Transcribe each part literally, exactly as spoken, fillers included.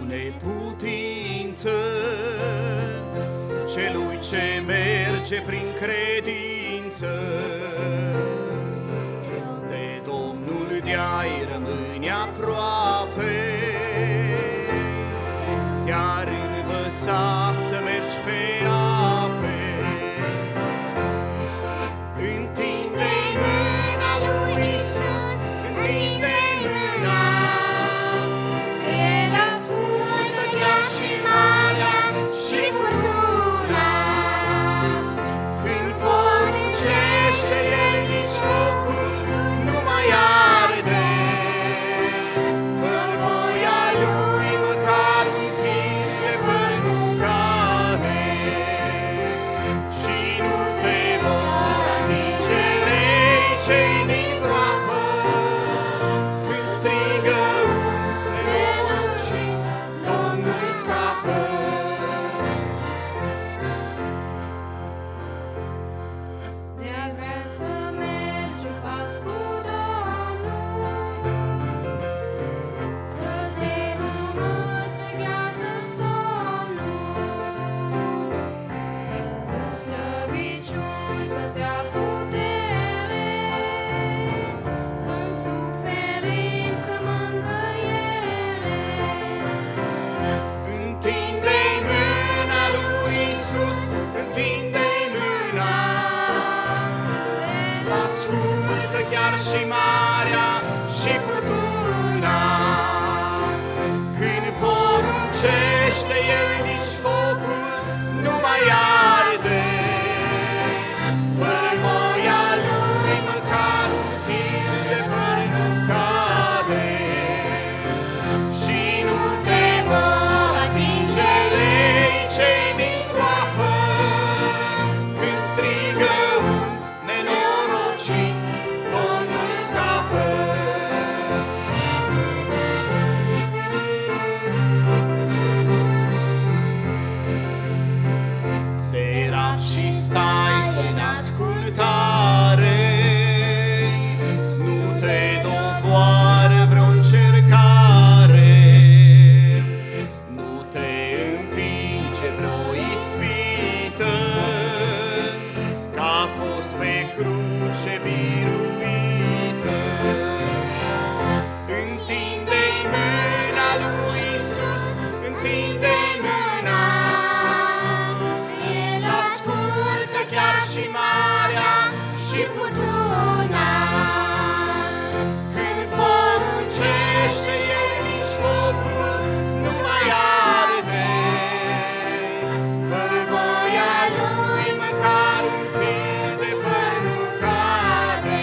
neputință celui ce merge prin credință. De Domnul de-ai rămâne aproape, te-ar învăța să mergi pe ape. Întinde-i mâna lui Iisus, întinde-i mâna. El ascultă chiar și marea și furtuna. Când poruncește El, nici focul nu mai arde. Fără voia Lui măcar un fir de păr nu cade. Și nu te vor atinge lei cei din groapă, când strigă un nenorocit, Domnul îi scapă. De-ai vrea să mergi în pas cu Domnul, să simți cum îți veghează somnul, în slăbiciuni să-ți dea putere, în suferință mângâiere. Întinde-i mâna lui Iisus, întinde-i mâna. Ascultă chiar și marea și furtuna. Când poruncește El, nici focul nu mai arde. Fără voia Lui măcar un fir de păr nu cade. Și nu te vor atinge lei cei din groapă, când strigă un nenorocit, Domnul îi scapă. Te rab și stai în ascultare, nu te doboară vreo încercare, nu te împinge vreo ispită, că a fost pe cruce biruită. Întinde-i mâna lui Iisus, întinde-i mâna. El Ascultă chiar și marea și furtuna. Când poruncește El, nici focul nu mai arde. Fără voia Lui măcar un fir de păr nu cade.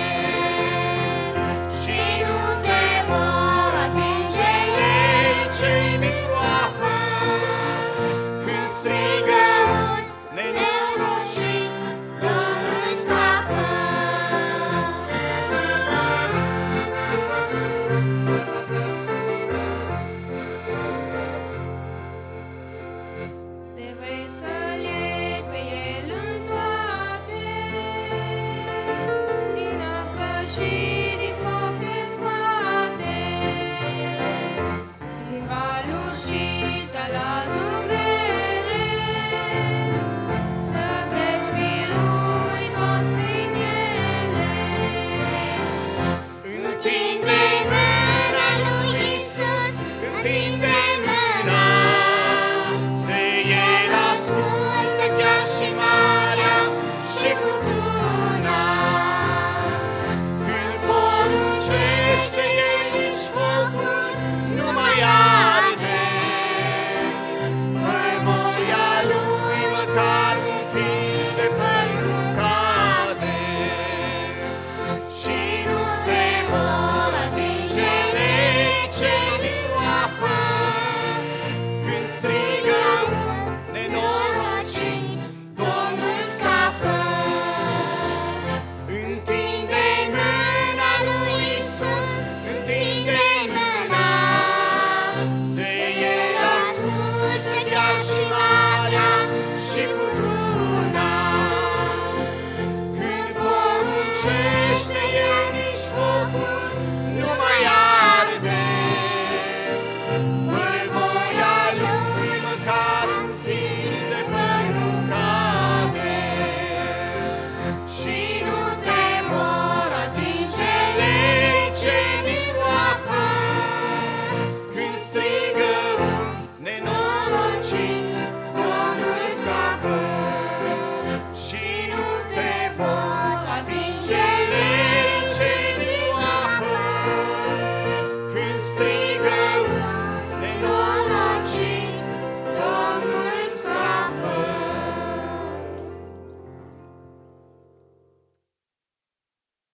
Și nu te vor atinge lei cei din groapă, când strigă un nenorocit, Domnul îi scapă. Te vrei să-L iei pe El în toate, din apă și din foc te scoate, din valuri și talazuri grele, să treci biruitor prin ele. Întinde-i mâna lui Iisus, întinde